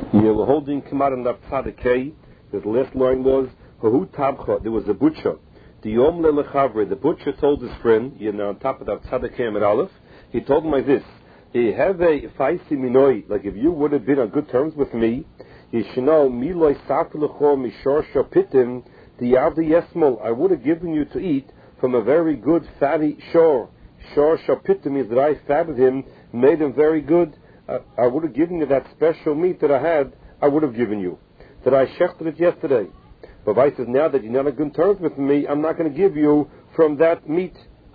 You were holding Kamar and Tzadikei. The last line was, Hahu Tabcha, there was a butcher. The Yom Lechavre, the butcher told his friend, on top of that Tzadikei Amid Aleph, he told him like this, have a faisi minoi, like if you would have been on good terms with me, Yishino Miloi Safilecho Mishor Shapitim, the Avdi Yesmol, I would have given you to eat from a very good fatty shore. Shor Shapitim means that I fatted him, made him very good. I would have given you that special meat that I had, I would have given you. That I shechted it yesterday. But Vai says, now that you're not on good terms with me, I'm not going to give you from that meat.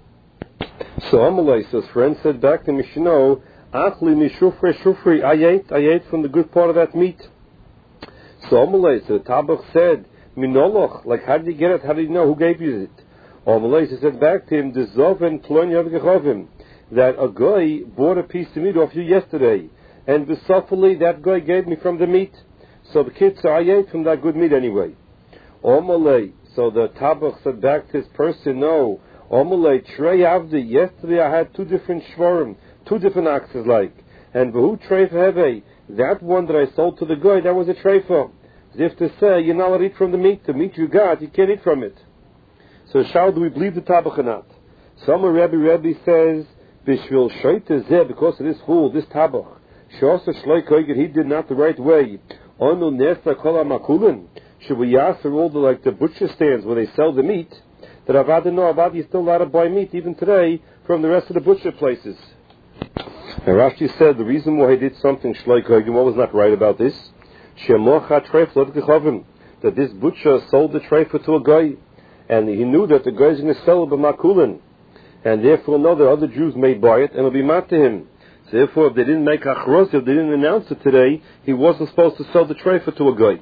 So Amalei, so his friend said back to Mishno, Achli mishufre shufri, I ate from the good part of that meat. So Amalei, so the Tabach said, Minoloch, like how did you get it? How did you know? Who gave you it? Amalei said back to him, the Zoven Tlon Yav Gechovim, that a guy bought a piece of meat off you yesterday, and besofally that guy gave me from the meat. So the kids said, I ate from that good meat anyway. Omalei, so the Tabach said back to his person, no, Omalei, Trey Avdi, yesterday I had two different shvarim, two different oxes like, and Vahu Treifa Heve, that one that I sold to the guy, that was a treifa. As if to say, you're not allowed to eat from the meat you got, you can't eat from it. So how do we believe the Tabach or not? Some Rebbe says, Bishvil Shoyte Zeh, because of this fool, this Tabach, Shosa Shloi Koiget, he did not the right way. Onu Nesta Kol HaMakulin, should we ask all the butcher stands where they sell the meat, that Avadi is still allowed to buy meat even today from the rest of the butcher places. And Rashi said the reason why he did something Shloi Koiget, what was not right about this? Shemocha Treif Lot Gechovim, that this butcher sold the treifa to a guy, and he knew that the guy is going to sell it by Makulin. And therefore know that other Jews may buy it and it'll be mat to him. So therefore, if they didn't make achros, if they didn't announce it today, he wasn't supposed to sell the treifa to a guy.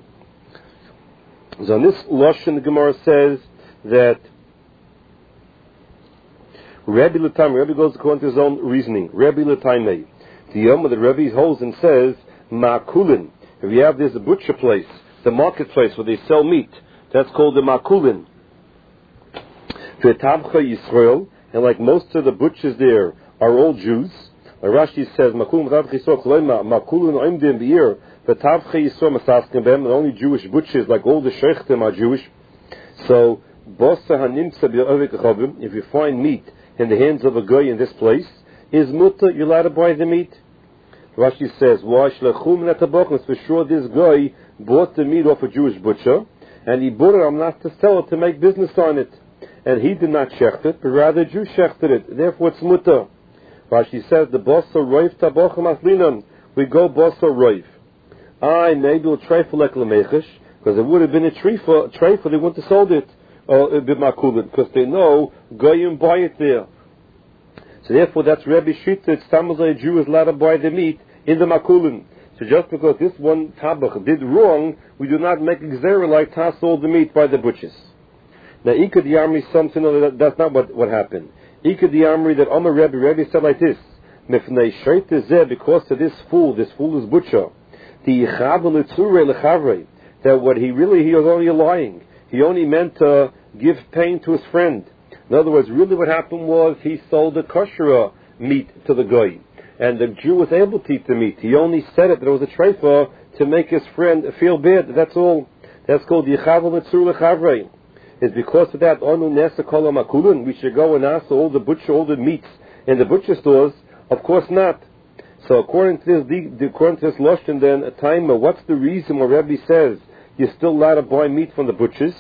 So on this Lashon, the Gemara says that Rabbi goes according to his own reasoning. Rabbi L'Taimei. The Yom that Rabbi holds and says, Ma'kulin. If you have this butcher place, the marketplace where they sell meat, that's called the Ma'kulin. V'tabcha Yisrael, and like most of the butchers there are all Jews. Rashi says, and only Jewish butchers, like all the sheikhtim are Jewish. So, if you find meat in the hands of a guy in this place, is mutter, you're allowed to buy the meat. Rashi says, for sure this guy bought the meat off a Jewish butcher, and he bought it not to sell it, to make business on it. And he did not shecht it, but rather Jew shechted it. Therefore it's mutter. Rashi says, the bosso roiv tabochem aslinon. We go bosso roiv. Maybe we'll treifa like lemechish, because it would have been a treifa, they wouldn't have sold it, b'makulin, because they know goyim buy it there. So therefore that's Rebbe Shita, it's tamazai a Jew is allowed to buy the meat in the makulin. So just because this one tabach did wrong, we do not make gzera like ta sold the meat by the butchers. Now, Ikad Yamri, something that's not what happened. Ikad Yamri, that Omer Rebbe said like this: Mifnei Shoyte Zeh, because of this foolish butcher, the Yichav L'Tzurei L'Chavrei, that what he was only lying. He only meant to give pain to his friend. In other words, really what happened was he sold the kosher meat to the guy, and the Jew was able to eat the meat. He only said it that it was a treifa to make his friend feel bad. That's all. That's called Yichav L'Tzurei L'Chavrei. It's because of that, we should go and ask all the meats in the butcher stores. Of course not. So according to this Lashon, then, a time, what's the reason why Rebbe says you're still allowed to buy meat from the butchers?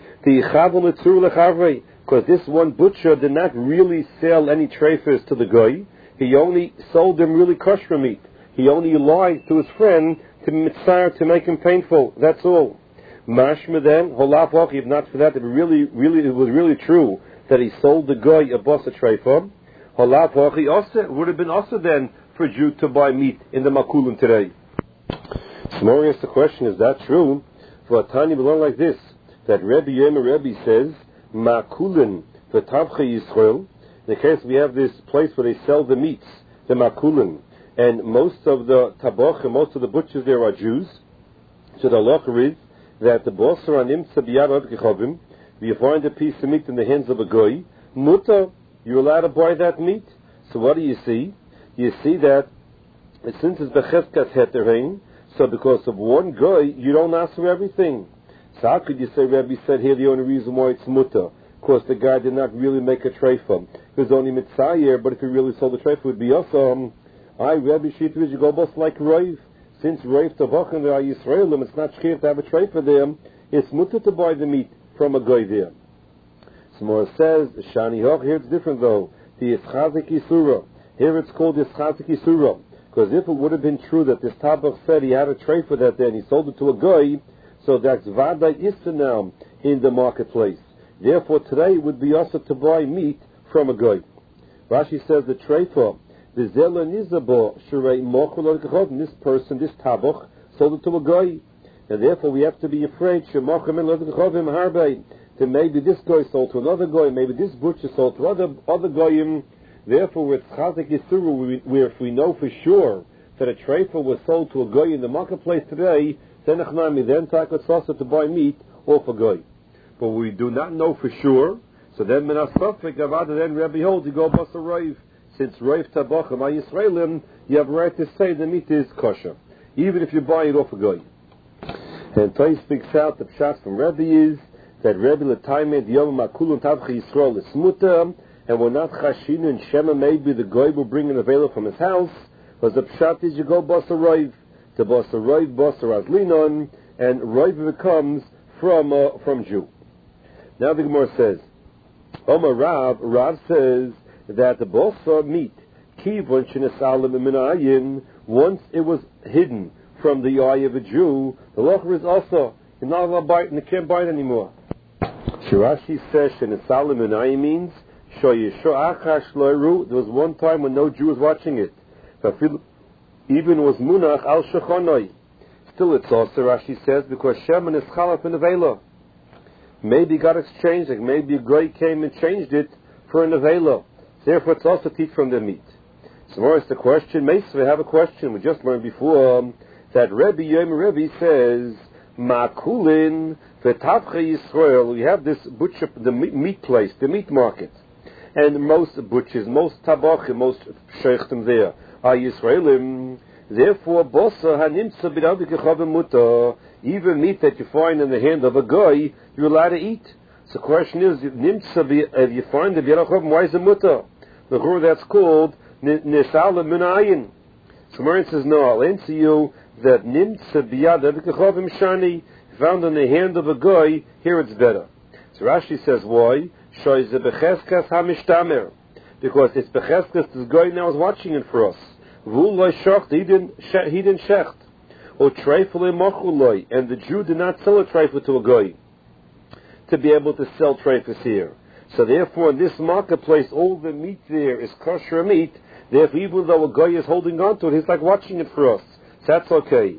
Because this one butcher did not really sell any treifas to the guy. He only sold them really kosher meat. He only lied to his friend to make him painful. That's all. Mashma then, if not for that, it was really true that he sold the guy a bossa treifa. It would have been also then for a Jew to buy meat in the makulin today. So more asks the question, is that true? For a tiny we learn like this, that Rebbe says, makulin v'tabcha Yisrael. In the case we have this place where they sell the meats, the makulin, and most of the tabach and most of the butchers there are Jews. So the halacha is that the bosser anim tzabiyad gechovim, you find a piece of meat in the hands of a goy, mutter, you're allowed to buy that meat. So what do you see? You see that since it's becheskas heterein, So because of one guy, you don't ask for everything. So how could you say Rebbe said here the only reason why it's mutter? Because the guy did not really make a treifa. It was only mitzayir, but if he really sold the treifa, it would be awesome. Rebbe Shitvish, you go both like Rav. Since Rav Tavach and the Yisraelim, it's not shkir to have a treifa there. It's mutter to buy the meat from a guy there. Smor says, Shani Hoch, here it's different though. The Yischazik Yisura. Here it's called Yischazik Yisura. Because if it would have been true that this Tabach said he had a treifa that day and he sold it to a guy, so that's Vada Issa now in the marketplace. Therefore, today it would be also to buy meat from a guy. Rashi says the treifa, the Zela Nizabo, Shrei Mochel Lekachov, this person, this Tabach, sold it to a guy. And therefore we have to be afraid, Shemochem and Lekachovim Harbei, that maybe this guy sold to another guy, maybe this butcher sold to other goyim. Therefore, with Chazik Yisuru, where if we know for sure that a treifa was sold to a guy in the marketplace today, then takot also to buy meat off a guy. But we do not know for sure, so then Menasafik, rather than Rebbe holds, you go bust a Rav. Since Rav Tabach and Yisraelim, you have a right to say the meat is kosher, even if you buy it off a guy. And Tais speaks out the pshat from Rebbe is that Rebbe L'Taimed Yom Makulun Tavcha Yisrael is mutter, and we're not chashin and shema. Maybe the guy will bring an available from his house. Because the pshat is you go bust a Rav. To bust a Rav, bust a Razlinon, and Rav becomes from Jew. Now the Gemara says, Omar Rav says that the bossa meat, kivon shenesalim minayin, once it was hidden from the eye of a Jew, the locher is also, you're not allowed to buy it and you can't buy it anymore. Shirashi says shenesalim minayin means, there was one time when no Jew was watching it. Even was munach al shechonoi. Still it's also, Rashi says, because Shemin is chalaf in Avela. Maybe it got exchanged, like maybe a guy came and changed it for an Avela. Therefore it's also teach from the meat. So more is the question, we have a question, we just learned before, that Rebbe says, Ma'kulin v'tavcha Yisrael, we have this butcher, the meat place, the meat market. And most butchers, most tabachim, most sheikhtim there are Yisraelim. Therefore, bossa hanimtza b'davik muta, even meat that you find in the hand of a guy, you're allowed to eat. So the question is, if you find the b'yarachovim, why is it muta? The word that's called nisal minayin. So Marin says, no, I'll answer you that nimtza b'yadavik shani, found in the hand of a guy, here it's better. So Rashi says, why? Because it's becheskas, this guy now is watching it for us. He didn't shecht. And the Jew did not sell a treifah to a guy to be able to sell treifahs here. So therefore in this marketplace all the meat there is kosher meat. Therefore even though a guy is holding on to it, he's like watching it for us. So that's okay.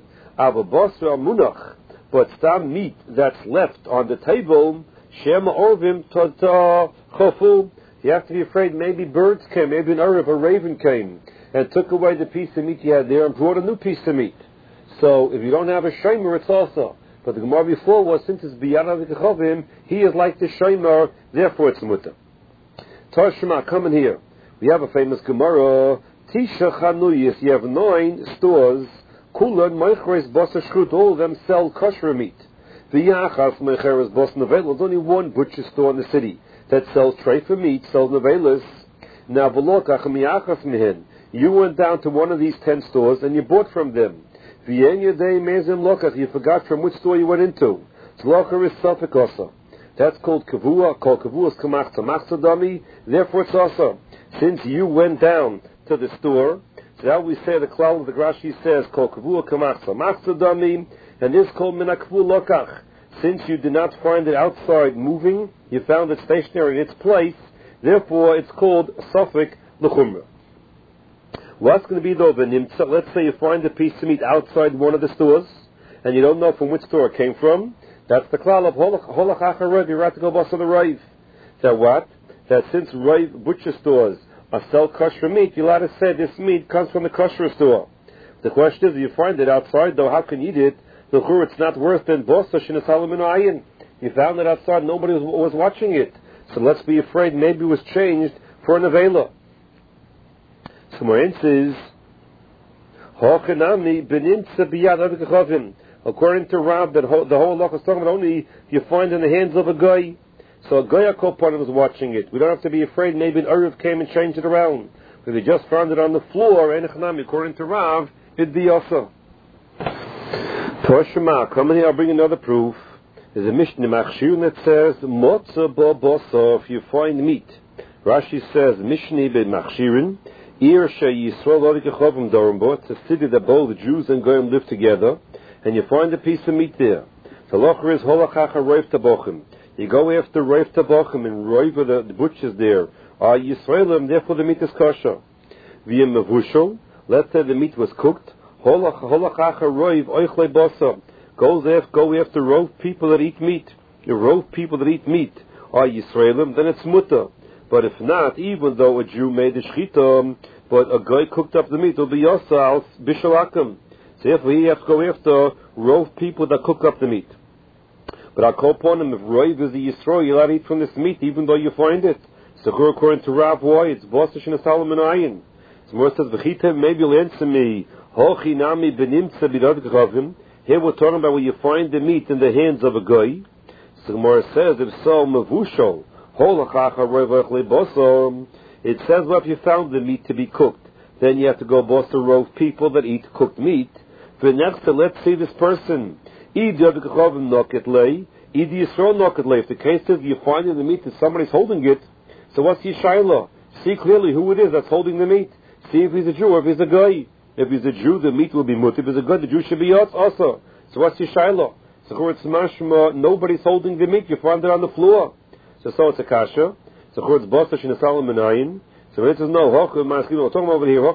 But stam meat that's left on the table, Shema Orvim Tata Chofu. You have to be afraid maybe birds came, maybe an Arab, a raven came, and took away the piece of meat you had there and brought a new piece of meat. So if you don't have a Shomer, it's also. But the Gemara before was, since it's Biyana V'Kechovim, he is like the Shomer, therefore it's Mutter. Tashma, come in here. We have a famous Gemara, Tisha Chanuyis, you have 9 stores, Kulan, Moichres, Bosa Shchut, all of them sell kosher meat. There's only one butcher store in the city that sells treifa meat, sells nevelas. Now, you went down to one of these 10 stores and you bought from them. You forgot from which store you went into. That's called kavua. Called kavua is kamachta machzadami. Therefore, it's also. Since you went down to the store, so now we say the klal of the Rashi says called kavua kamachta machzadami. And this is called minakvu lokach. Since you did not find it outside moving, you found it stationary in its place, therefore it's called safek l'chumra. What's going to be though, v'nimtza? Let's say you find a piece of meat outside one of the stores, and you don't know from which store it came from. That's the klal of holach acharev, you're right to go bust on the raiv. That what? That since raiv butcher stores are sell kosher meat, you're allowed to say this meat comes from the kosher store. The question is, if you find it outside though, how can you eat it? It's not worse than bossa shenesalim minayin. You found it outside, nobody was watching it. So let's be afraid maybe it was changed for an avela. So Morin says, Hochenami benimtza biyad Oivik Chavim. According to Rav, that the whole law is talking about only you find in the hands of a guy. So a guy was watching it. We don't have to be afraid. Maybe an Erev came and changed it around. If they just found it on the floor, according to Rav, it'd be also. Toshima, come in here, I'll bring another proof. There's a Mishnah Machshirun that says, Motza bo boso, if you find meat. Rashi says, Mishnah be Machshirun, Ir she Yisrael Oivik Chavim Dorimbo. It's a city that both the Jews and Goyim live together, and you find a piece of meat there. The locher is Holachacha Roiv Tabochim. You go after Roiv Tabochim and Roiv the butchers there. Yisraelim, therefore the meat is kosher. Via Mevushal, let's say the meat was cooked. Holachacha Roiv Oichle Bosa. Go after rove people that eat meat. You rove people that eat meat are Yisraelim, then it's mutter. But if not, even though a Jew made the shchita, but a guy cooked up the meat, it'll be yosal bishalakim. So therefore he has to go after rove people that cook up the meat. But I'll call upon him, if rove is the Yisrael, you'll not eat from this meat, even though you find it. So according to Rav, why? It's Bosish and a Solomon Ayin. So Mor says, V'chitev, maybe you'll answer me, Hochi nami benimtza b'Oivik Chavim. Here we're talking about where you find the meat in the hands of a guy. So Gemara says, if so, mevushal, holachacha roiv oichle bosom. It says, well, if you found the meat to be cooked, then you have to go boss the rove people that eat cooked meat. But next, let's see this person. If the case is you find in the meat that somebody's holding it, so what's Yishayla? See clearly who it is that's holding the meat. See if he's a Jew or if he's a guy. If he's a Jew, the meat will be mutter. If he's a guy, the Jew should be also. So what's Yishayla? So it's mashma, nobody's holding the meat, you find it on the floor. So it's a kasha. So it's bosash in a Solomon Ayin. So it says no, we're talking over here,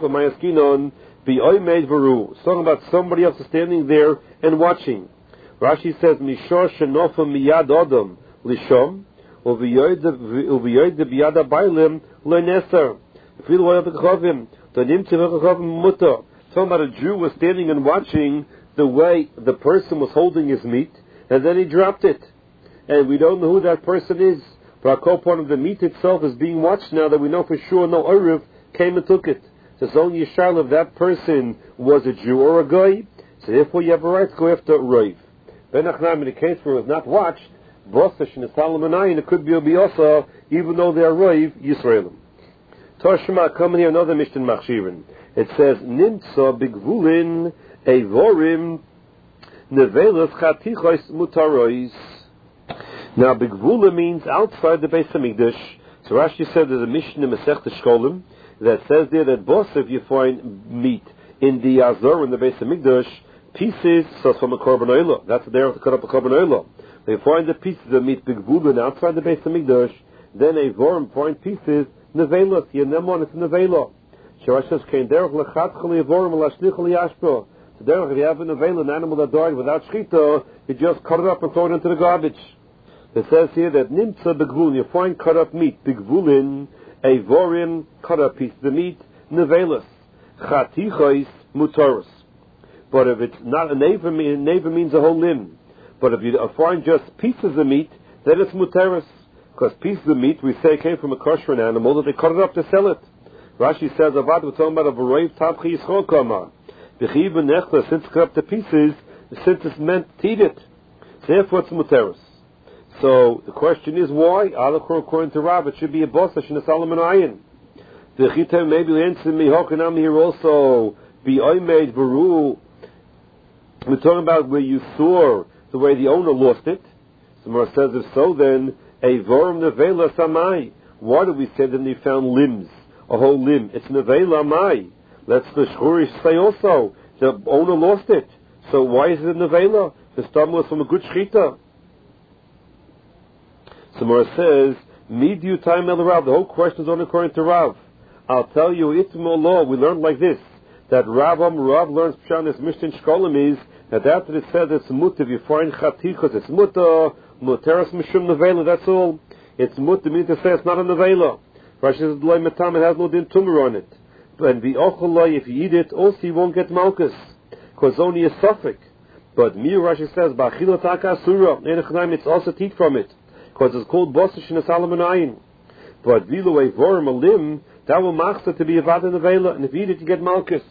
be oimed veru. It's talking about somebody else standing there and watching. Rashi says, Mishor shenofa miyad odom lishom, uviyoid biyad abaylim leneser. Fil Oivik Chavim, the nimtze Oivik Chavim mutter. Talking about a Jew was standing and watching the way the person was holding his meat, and then he dropped it. And we don't know who that person is. But our part of the meat itself is being watched now that we know for sure no Erev came and took it. So it's only a shayla if that person was a Jew or a guy. So therefore you have a right to go after Roiv. Ben Achnam, in the case where it was not watched, Bosash and Solomon Ayin, it could be a Biyasa, even though they are Roiv, Yisraelim. Toshma, come here, another Mishnah Machshirin. It says, Nimtza bigvulin evorim nevelas chatichos mutarois. Now, bigvula means outside the Beis Hamikdash. So Rashi said there's a Mishnah Masechta Shkolim that says there that if you find meat in the Azor, in the Beis Hamikdash, pieces, so from a korban oila. That's the derech to cut up a korban oila. They find the pieces of meat bigvula outside the Beis Hamikdash, then evorim find pieces nevelas. Yenemon, it's nevela. So Rashi says, Kein derech lechatchali evorim lashnichali yashpo. So derech, if you have an animal that died without shchita, you just cut it up and throw it into the garbage. It says here that nimtza begvulin, you find cut up meat, begvulin, a vorin, cut up piece of the meat, nevelas, chatichos mutaros. But if it's not a neva means a whole limb. But if you find just pieces of meat, then it's mutaros. Because pieces of meat, we say, came from a kosher animal, that they cut it up to sell it. Rashi says, Avad, we're talking about a varev tapchi yishchol kama. B'chiv v'nechla, since cut up the pieces, since it's meant to eat it. Therefore it's mutaros. So the question is why? According to Rav, it should be a bosash in a Solomon Ayin. The Chitem maybe answer me. Hokanam here also be oimed veru. We're talking about where you saw the way the owner lost it. Somewhere says if so, then a vorum nevela samai. Why do we say that they found limbs, a whole limb? It's nevela mai. Let's the shchurish say also the owner lost it. So why is it nevela? The stam was from a good shchita. Samara says, Midiu time el Rav. The whole question is only according to Rav. I'll tell you, Itmol law, we learned like this, that Rav learns Pshanis Mishnah Shkolim is, that after it says it's mutter, if you find chatichos, it's mutter, muteras mishum nevela, that's all. It's mutter, means to say it's not a nevela. Rashi says, Loi metam, it has no din tumor on it. And the ocholoi, if you eat it, also you won't get malchus, because only a suffix. But Mir Rashi says, Ba'achilot akasura, it's also teeth from it. Because it's called Bosash in a Solomon Ayin. But Vilu a Vorim, a limb, that will machzah to be a Vada Nevela, and if you eat it, you get Malchus.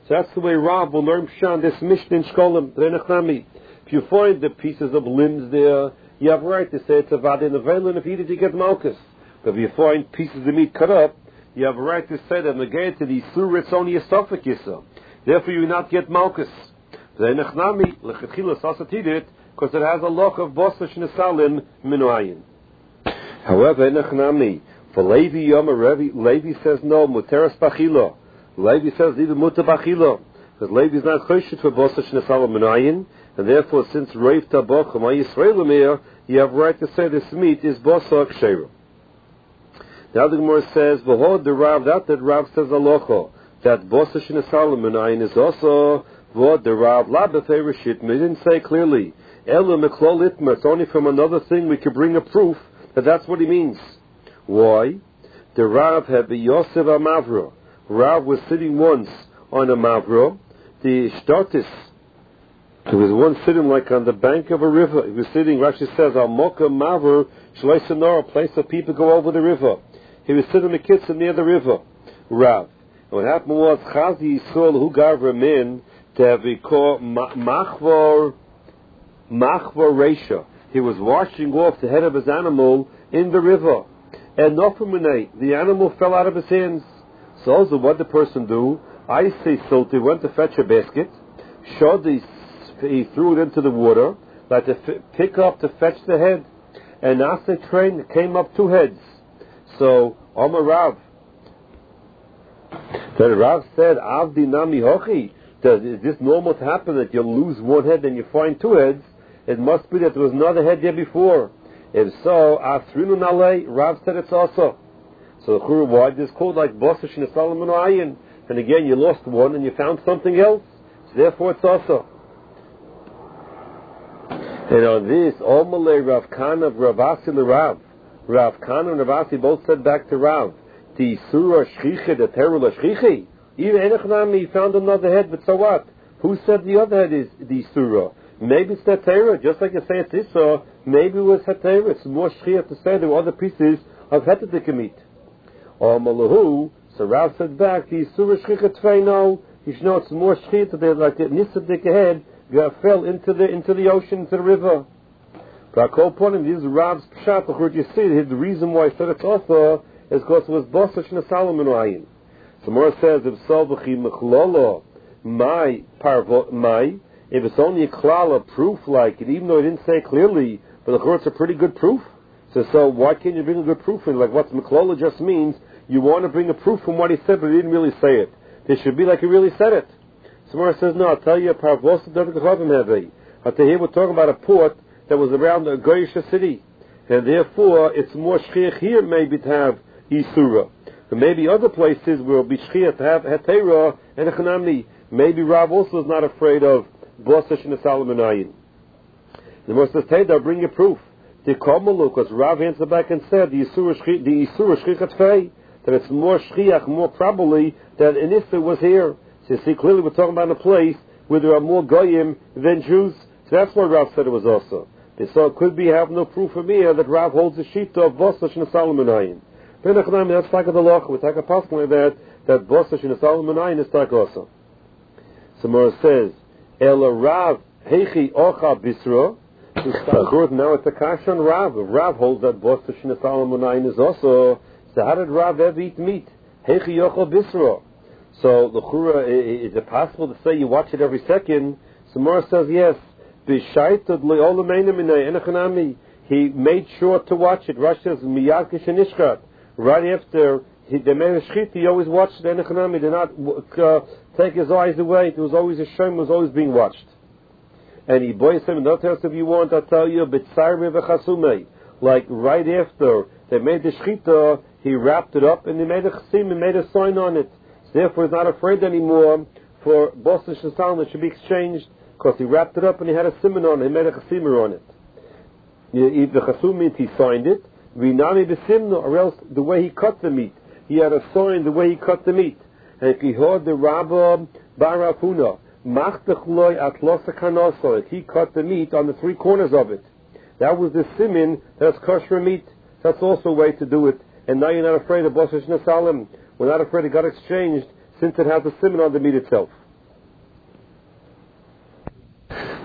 So that's the way Rav will learn Pshan, this Mishnah in Shkolim, Renachnami. If you find the pieces of limbs there, you have a right to say it's a Vada Nevel, and if you eat it, you get Malkus. But if you find pieces of meat cut up, you have a right to say that again to the Isur, it's only a Sophic Yisra. Therefore, you will not get Malkus. Renachnami, Lechatchila Sasatidit, because it has a lock of Bosash Nesalim Minuayin. However, Renachnami, for Levi Yom Levi says no, Muteras Bachila. Levi says even Mutar Bachila. Because Levi is not Choshit for Bosash Nesalim Minuayin, and therefore, since Reif Tabach Ma Yisraelim, you have a right to say this meat is Bosa Ksherim. Now the Gemara says, V'hod the Rav, that Rav says Alocho, that Bosa Shnesalim Menayin is also V'hod the Rav, La B'fei Rishit, we didn't say clearly, Elu Meklol Itma, it's only from another thing we could bring a proof that that's what he means. Why? The Rav had the Yosef HaMavra. Rav was sitting once on a Mavra, the Shtartis. He was once sitting like on the bank of a river. He was sitting, Rashi says, Al Moka Mavra, Shloi Sonora, a place where people go over the river. He was sitting in the kitchen near the river, Rav. And what happened was, Chazi Yisrael, who gave him in, to have a call, Machvar Reisha. He was washing off the head of his animal in the river. And Nofumune, the animal fell out of his hands. So also what did the person do? I say Sulti went to fetch a basket, he threw it into the water, like to pick up to fetch the head. And as the train came up 2 heads. So, Omar Rav. Then Rav said, Avdi Nami Hochi. Is this normal to happen that you lose 1 head and you find 2 heads? It must be that there was another head there before. If so, Asrinu Nalei, Rav said it's also. So the Churu, why this called like Bosash Nesalim Ayin? And again, you lost 1 and you found something else. So therefore it's also. And on this, Omalei Rav Kana Ravasi L'Rav. Rav Kana and Ravasi both said back to Rav, the Surah Shchiche, the Terul Shchiche. Even Enochnami, he found another head, but so what? Who said the other head is the Surah? Maybe it's the Terah, just like you say it's Issa, maybe it was Terah. It's more Shchiach to say there were other pieces of Hetadik meat. Omalahu, so Rav said back, the Surah Shchiche Tvei, no, you should know it's more Shchiach that like the Nisadik head fell into the ocean, into the river. But I upon him, this is Rav's Pshat, you see, the reason why I said it's also is because it was Bosash Nesalim Ayin. So Mora says, if so, Mechlolo, if it's only a klala proof like it, even though it didn't say clearly, but the Chur's a pretty good proof. So why can't you bring a good proof in? Like what Mechlolo just means, you want to bring a proof from what he said, but he didn't really say it. It should be like he really said it. So Mora says, no, I'll tell you, Parvosa David Chavim Hevei. Here we're talking about a port that was around the Goyish city, and therefore it's more shchiach here maybe to have Yisura. But maybe other places where it'll be shchiach to have Hetera and Echanamni. Maybe Rav also is not afraid of Bosash and Nesalim Ayin. The Moshe says, hey, they'll bring you proof. The Komalu, because Rav answered back and said, the Yisura shchiach Fei, that it's more shchiach, more probably that Inissa was here. So you see, clearly we're talking about a place where there are more Goyim than Jews. So that's why Rav said it was also. So it could be have no proof from here that Rav holds the sheet of Bosash and Nesalim Ayin. That's like the Loch. We take a possible that Bosash and Nesalim Ayin is like also. So Mora says, Ela Rav Heichi Ocha Bisra. Now it's a kash on Rav. If Rav holds that Bosash and Nesalim Ayin is also, so how did Rav ever eat meat? Heichi Ocha Bisra. So the Chura, is it possible to say you watch it every second? So Mora says yes. He made sure to watch it. Rashi says miyad kishenishkat. Right after they made a shchit, he always watched the Enochanami. Did not take his eyes away. There was always a shem, was always being watched. And he boys him. Not else if you want, I'll tell you. Like right after they made the shchita, he wrapped it up and he made a chasim and made a sign on it. So therefore, he's not afraid anymore for Bosash and Nesalim that should be exchanged. Because he wrapped it up and he had a simon on it, he made a chasimer on it. The chasum means he signed it, Rinami b'simno, or else the way he cut the meat. He had a sign the way he cut the meat. And if he heard the Rabba Barapuna, Machtechloi atlosa kanoso, he cut the meat on the 3 corners of it. That was the simin, that's kosher meat. That's also a way to do it. And now you're not afraid of Bosash Nesalim. We're not afraid it got exchanged since it has a simin on the meat itself.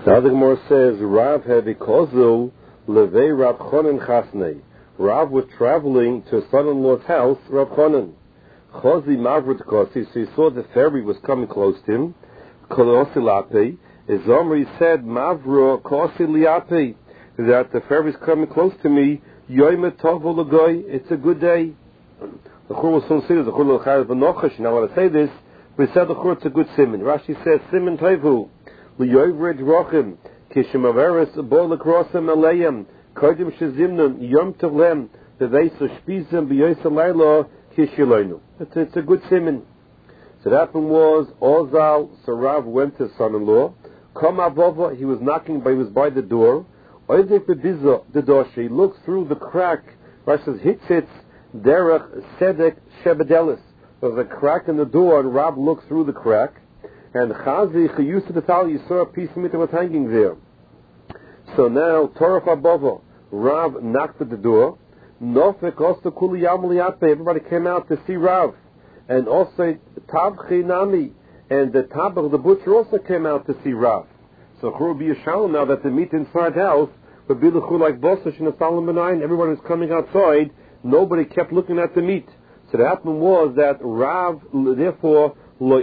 Now the Gemara says, Rav Hevikozul Levei Rab Chonan Chasnei. Rav was traveling to his son-in-law's house, Rab Chonan. Chozi Mavrit Kosi, so he saw the ferry was coming close to him. Kolosi Lape. Zomri said, Mavro Kosi Liape, that the ferry is coming close to me. Yoime Tovo Lagoy, it's a good day. The Chur will soon see this. The Chur will Chayav V'nochash. Now when I say this, we said the Chur it's a good simon. Rashi says, Simon Tevu. L'yoivred rochim, kishemaveres bol akrosem aleyem, kodim shezimnun, yom tovlem, beveisa shpizem, beyoisa laila, kishiloinu. It's a good simon. So that happened was, Ozal, Sarav went to his son-in-law, Kom Avova, he was knocking, but he was by the door, Oidek bebiza, the door, he looked through the crack, Rashi says, Hitzitz, Derech, Sedek, Shebedelis. There was a crack in the door, and Rav looked through the crack, and Chazi, Chayus to the Tal, you saw a piece of meat that was hanging there. So now, Torah Abova, Rav knocked at the door. Nofek also Kuli Yamliate, everybody came out to see Rav. And also Tabchi Nami, and the Tabach, the butcher, also came out to see Rav. So Chur will be a shalom now that the meat inside the house would be like Bosish in the Solomon 9. Everyone was coming outside, nobody kept looking at the meat. So the happened was that Rav, therefore,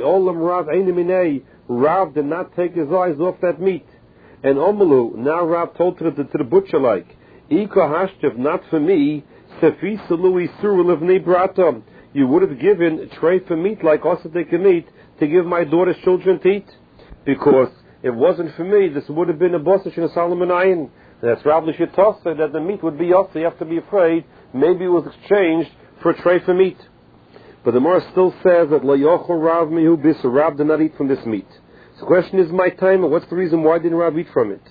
Rav did not take his eyes off that meat. And Omalu, now Rav told to the butcher like, Ika Hashtiv, not for me, you would have given a tray for meat like Osadik meat to give my daughter's children to eat. Because if it wasn't for me, this would have been a Bosish in a Solomon Ayin. That's Rav L'Shittos said that the meat would be off, so you have to be afraid maybe it was exchanged for a tray for meat. But the Gemara still says that La Yochel Rav Mihu Bis, Rav did not eat from this meat. So the question is, my time, what's the reason why didn't Rav eat from it?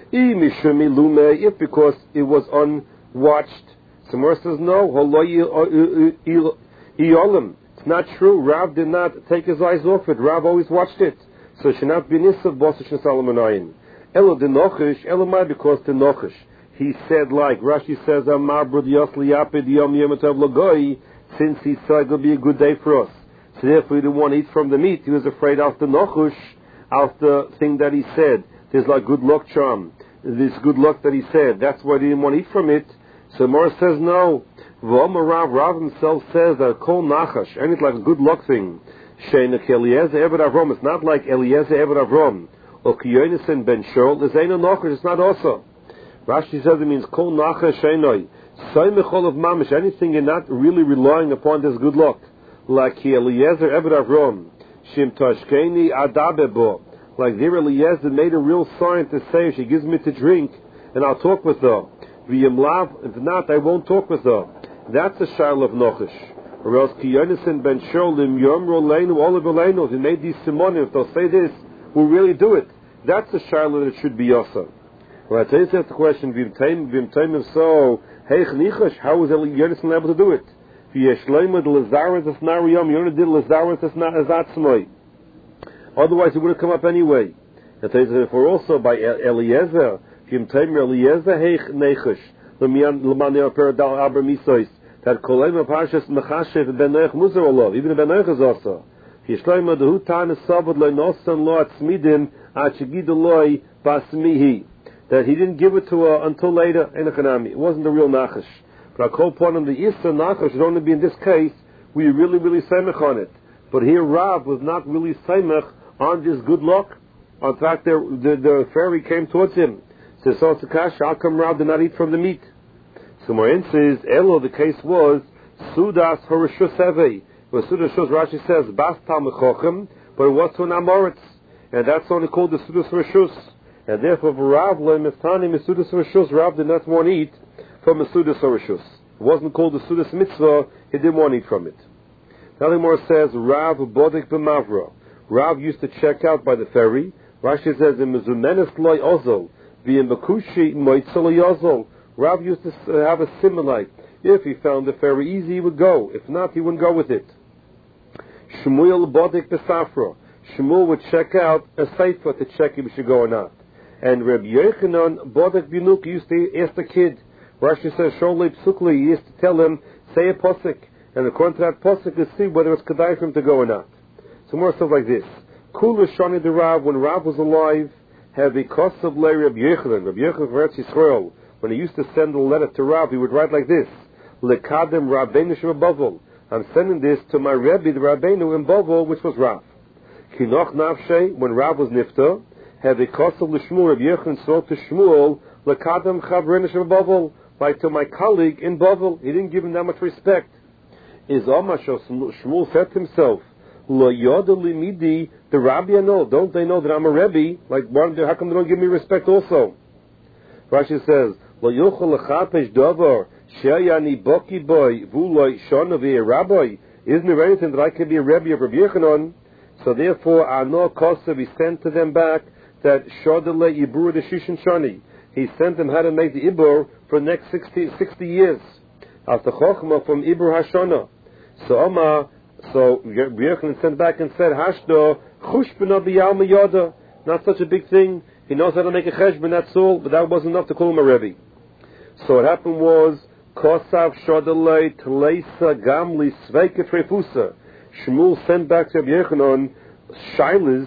If because it was unwatched. So the Gemara says, no, it's not true. Rav did not take his eyes off it. Rav always watched it. So it should not be Nisav Bosish and Salomon. Elo de Nochish, Elomai, because the Nochish. He said, like Rashi says, Amar Brud Yosli Yapid Yom Yematav Lagoi, since he said it would be a good day for us. So therefore he didn't want to eat from the meat. He was afraid after Nochush, after thing that he said. There's like good luck charm. This good luck that he said. That's why he didn't want to eat from it. So Mora says no. Rav himself says that Kol Nachash, and it's like a good luck thing. Sheinak Eliezer Eved Avrom. It's not like Eliezer Eved Avrom. Or Kiyonis Ben Shol. There's Eino Nachash. It's not also. Rashi says it means Kol Nachash Sheinoi. Soymechol of Mamish, anything you're not really relying upon this good luck. Like Eliezer Eved Avrom, Shim Tashkeni Adabebo. Like there Eliezer made a real sign to say, she gives me to drink, and I'll talk with her. V'yimlav, if not, I won't talk with her. That's a shayla of Nochish. Or else Kiyonis Ben Sholim Yomro Leinu Olav Leinu. If he made these simonim, if they'll say this, we'll really do it. That's a shayla that it should be Yosa. Well, I tell you that's the question. V'im so. Hey, how was Yonasan able to do it? You only did Lazaris as otherwise it would have come up anyway. And therefore also by Eliezer, that Kolema Parshas Mechashev Ben Noach Muzar Olav, even Ben Noach is also. Yishloima Dehu Tan Esavad Lo Nosan Lo Atzmidim Achigidu Loi Basmihi. That he didn't give it to her until later in Economy. It wasn't the real Nachash. But I call upon him the Easter Nachash should only be in this case we really Samech on it. But here Rav was not really Samech on this good luck. In fact, the fairy came towards him. Says, so Sakash, how come Rav did not eat from the meat? So Morin says, Elo, the case was Sudas Horishus Eve. Well, Sudas Shus, Rashi says, Bas Tal Mechochem, but it was to an Amoritz. And that's only called the Sudas Horishus. And therefore, Rav le'mistani Mesudas Rishus, Rav did not want to eat from Mesudas Rishus. It wasn't called the Sudas Mitzvah, he didn't want to eat from it. Now the Gemara says, Rav Bodik B'mavra. Rav used to check out by the ferry. Rashi says, in Mezumenes loy ozol, v'im Bakushi moitzol yozol. Rav used to have a similar, if he found the ferry easy, he would go. If not, he wouldn't go with it. Shmuel Bodik B'safra. Shmuel would check out a sefer to check if he should go or not. And Reb Yochanan Bodak Binuk used to ask the kid. Rashi says, Sholei Psukli, he used to tell him, say a posik. And according to that posik, to see whether it's kedai for him to go or not. So more stuff like this. Kula Shani the Rav, when Rav was alive, have a cost of lay Rabbi Yochanan. Rabbi Yochanan of Eretz Yisrael, when he used to send a letter to Rav, he would write like this: Lekadem Rabbeinu Shemabovel. I'm sending this to my Rebbe, the Rabbeinu in Bovel, which was Rav. Kinoch Nafshe, when Rav was Nifta, have a cost of Lishmuel. Rabbi Yochanan spoke to Shmuel, Lekadem Chavreinu Shemabovel, like to my colleague in Bovel. He didn't give him that much respect. Is Amasho Shmuel said to himself, Lo Yoda Limidi, the Rabbi I know, don't they know that I'm a Rebbe? Like, how come they don't give me respect also? Rashi says, Lo Yochel Lechapesh Dover, Sheyani Boki Boy, Vuloi Shonavi Rabbi. Isn't there anything that I can be a Rebbe of Rabbi Yochanan? So therefore, Ano Kosev, he sent to them back that Shodele Ibur the Shishin Shani. He sent them how to make the Ibur for the next 60 years. After Chochma from Ibur Hashana. So Rabbi Yochanan sent back and said, Hashdo, Chushbena b'yalma yoda. Not such a big thing. He knows how to make a cheshbon, that's all, but that wasn't enough to call him a Rebbe. So what happened was, Kosav Shodalei Tleisa Gamli Sveika Trefusa. Shmuel sent back to Rabbi Yochanan shilas,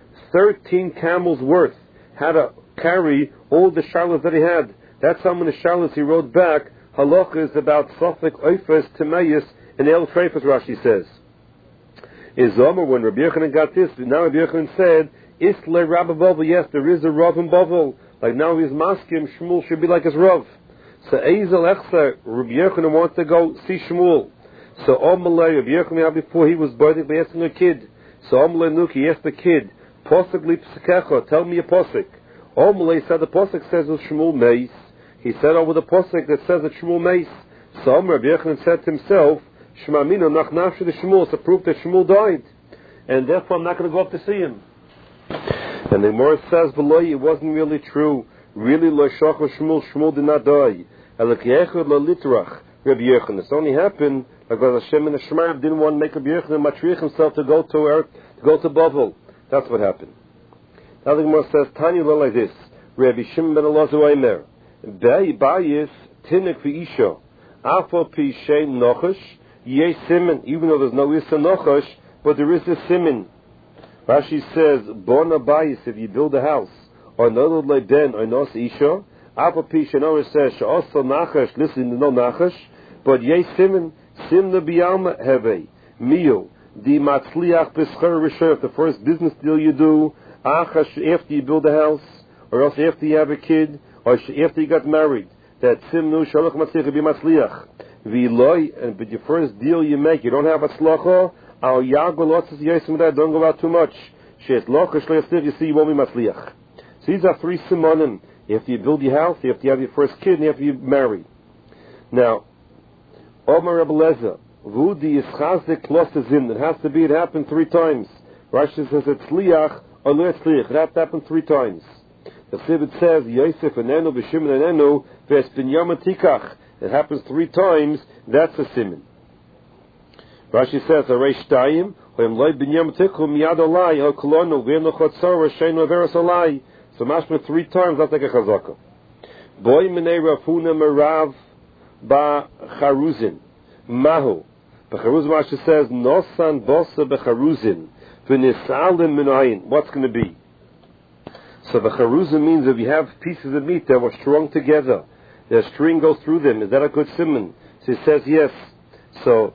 13 camels worth, how to carry all the shilas that he had. That's how many shilas he wrote back. Halacha is about Sofik, Oifes, Timaeus, and El Treifas, Rashi says. Is Omer, when Rabbi Yochanan got this, now Rabbi Yochanan said, Isle Rabbi Bovel, yes, there is a Rav in Bovel. Like now he's masking, Shmuel should be like his Rav. So Ezel Echsa, Rabbi Yochanan wants to go see Shmuel. So Omelei, Rabbi Yochanan, before he was born, by asking a kid. So Omelei Nuki, he asked the kid, Posek li Psekecha, tell me a Posek. Omelei said the Posek says with Shmuel Meis. He said over the Posek that says that Shmuel Meis. So Rabbi Yochanan said to himself, Shmamino nach nafshe the Shmuel, it's a proof that Shmuel died. And therefore I'm not going to go up to see him. And the Gemara says, below, it wasn't really true. Really, lo shachar Shmuel did not die. Elakiyechud lo litrach, Rabbi Yochanan. This only happened because Hashem and the Shemar didn't want to make Rabbi Yochanan matriach himself to go to Bavel. That's what happened. Now the Gemara says, Tanya lo like this, Rabbi Shimon ben Elazar Omer, Bayis tinik v'isha, afal pi shem nochash, Yeh Simen, even though there's no Issa Nochash, but there is a Simen. Rashi says, Bona Bayis, if you build a house, or Nodod Leben, or Nos Isha, Apapi Shanor says, Sha'osa Nachash, listen, no Nachash, but Yeh Simen, Simna Biyalma Heve, Mio, Di Matzliach B'Schar Rishef, the first business deal you do, Achash, after you build a house, or else after you have a kid, or after you got married, that Simnu Shalach Matzliach be Matzliach. But your first deal you make, you don't have a slacha, al yagol otzes yesim that, don't go out too much. She's locha shleistir, you see, you won't be matzliach. So these are 3 simonim. After you build your house, after you have your first kid, and after you marry. Now, Omer Rebbe Lezer, v'udi yischazdik klosezin, it happened 3 times. Rashi says it's liach, or lo etzliach, it has to happen 3 times. The Sivit says, Yosef enenu, v'shimon enenu, v'es binyamin tikach. It happens 3 times, that's a siman. Rashi says, Areish Tayim, Hoyim loy binyam tikum miyad olai, el kolonu, v'eno chotzor, sheinu averos olai. So mashma 3 times, that's like a chazaka. Boy minei rafuna merav ba charuzin. Mahu. B'charuzin, Rashi says, Nosan bosa b'charuzin, v'nisalim minayin. What's going to be? So the charuzin means if you have pieces of meat that were strung together, the string goes through them. Is that a good simon? So he says yes. So,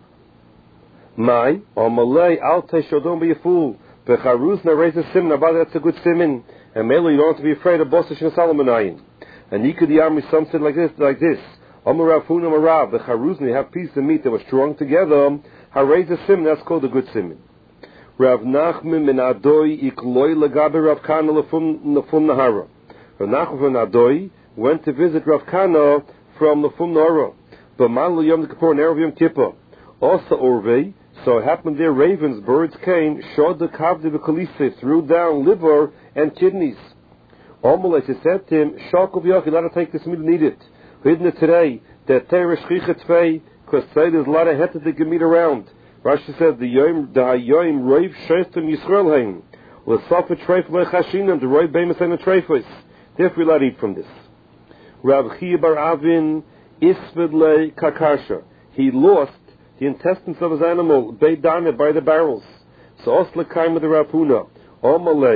my or Malay Altesh, don't be a fool. Becharuzna raise a simon. About that's a good simon. And Melo, you don't have to be afraid of Bosish and Salomonian. And you could the army something like this. Omarafuna Marav. Becharuzna, you have pieces of meat that were strung together. Raise a simon. That's called a good simon. Rav Nachman min Adoi ikloi legabe Rav Kana lefum nahara. Rav Nachman min Adoi went to visit Rav Kana from the Fum Nora. But Manlu Yom Kippur and Erev Yom Kippur. Also Orvei, so it happened there, ravens, birds came, showed the Kavdi V'Kalise, threw down liver and kidneys. Omelech, he said to him, Shakov Yoch, you gotta take this meat and eat it. Hidden it today, that Teresh Chichet Tvei, because today there's a lot of heter to get meat around. Rashi says, the Yoim Roiv Shestim Yisrael Haim, L'Sofa Treif Lechashinam, the Roiv Bemis and the Treifos. Therefore you'll not eat from this. Rav Chia Bar Avin Isvedle Kakarsha. He lost the intestines of his animal, Beidane, by the barrels. So Oslekaim with the Rapuna. Omalei,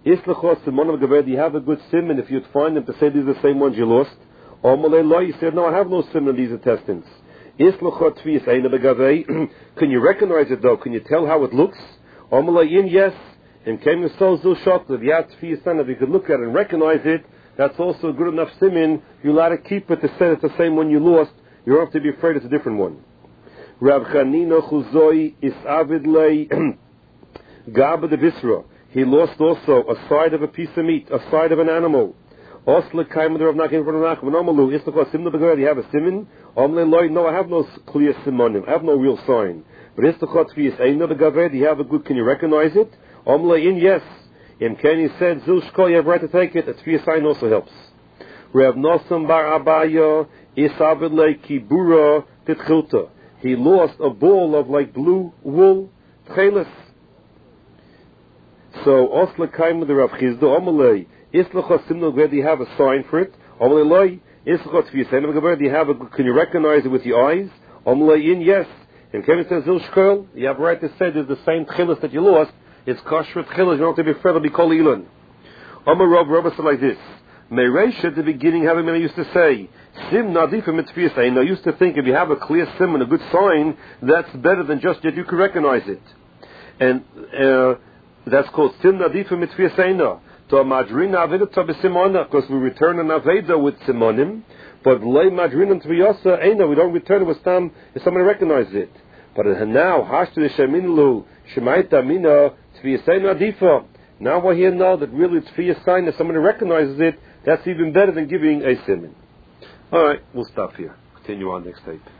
Islachos Simonim Gaber, do you have a good simon if you'd find them to say these are the same ones you lost? Omalei Lo, you said, no, I have no simon in these intestines. Islachot Tfias Eina Begaver, can you recognize it though? Can you tell how it looks? Omalei Yin, yes. In Kem Yisol Zul Shotlev, Yat Tfias Eina, if you could look at it and recognize it, that's also a good enough simon. You're allowed to keep it to say it's the same one you lost. You don't have to be afraid it's a different one. Rav Chanina Chuzoi Isavid Lei Gaba de Visra. He lost also a side of a piece of meat, a side of an animal. Osle Kaimad Rav Nachim from Rav Nachim. Normalu Islachos Simna Begar. You have a simon. Omle Loi. No, I have no clear simonim. I have no real sign. But Islachos Tfias Eina Begaver. Do you have a good? Can you recognize it? Omle In, yes. In Kenny said Zul Shkol. You have right to take it. A Tfias Eina also helps. Rav Nosam Bar Abaya Isavid Lei Kibura Titchilta. He lost a ball of like blue wool, tchelis. So, Osla Kaim with the Rav Chizda, Omalei, Islachos Simno, where do you have a sign for it? Omalei Loi, Islachos Tfias, do you have a, can you recognize it with your eyes? Omalei In, yes. And Kevin says, Zil Shkol, you have right to say there's the same tchelis that you lost, it's kosher tchelis, you don't have to be afraid to be called Elon. Omar Rav said like this, Meresh at the beginning, having used to say, Sim Nadifim Mitzviyas. I used to think if you have a clear sim and a good sign, that's better than just that you can recognize it. And that's called Sim Nadifim Mitzviyas. To Madrina Aveda to Besimona, because we return an Aveda with Simonim, but Lei Madrina Tviyasa Eina, we don't return it with Stam if somebody recognizes it. But now, Hashtu Sheminlu, Shemaita Mina, Tviyasena Adifa. Now we're here now that really it's Tviyas sign, if somebody recognizes it, that's even better than giving a simon. Alright, we'll stop here. Continue on next tape.